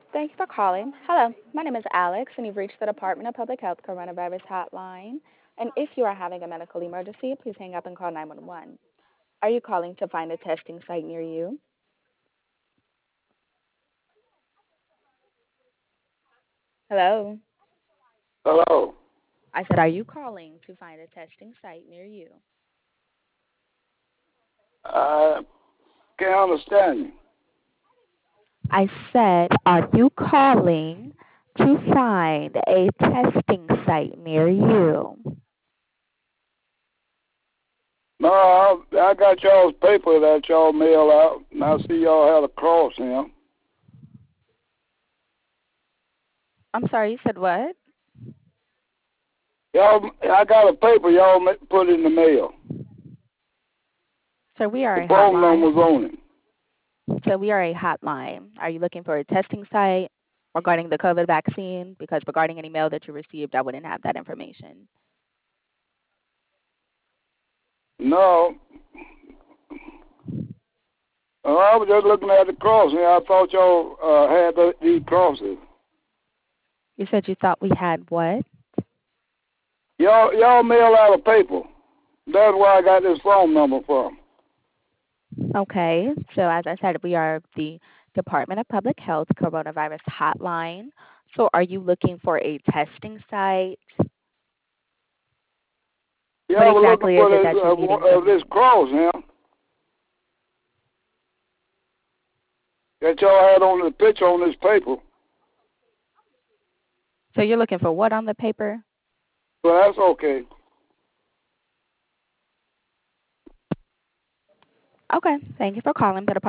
Thank you for calling. Hello, my name is Alex, and you've reached the Department of Public Health Coronavirus Hotline. And if you are having a medical emergency, please hang up and call 911. Are you calling to find a testing site near you? Hello? Hello. I said, are you calling to find a testing site near you? I can't understand you. I said, are you calling to find a testing site near you? No, I got y'all's paper that y'all mail out, and I see y'all had a cross here. I'm sorry, you said what? I got a paper y'all put in the mail. So we are The a phone hotline. number's on it. So we are a hotline. Are you looking for a testing site regarding the COVID vaccine? Because regarding any mail that you received, I wouldn't have that information. No, I was just looking at the cross here. I thought y'all had these crosses. You said you thought we had what? Y'all mail out a paper. That's where I got this phone number from. Okay. So as I said, we are the Department of Public Health Coronavirus Hotline. So are you looking for a testing site? What Y'all were looking exactly is for it that you're needing from this me? cross here that y'all had on the picture on this paper. So you're looking for what on the paper? Well, that's okay. Okay. Thank you for calling the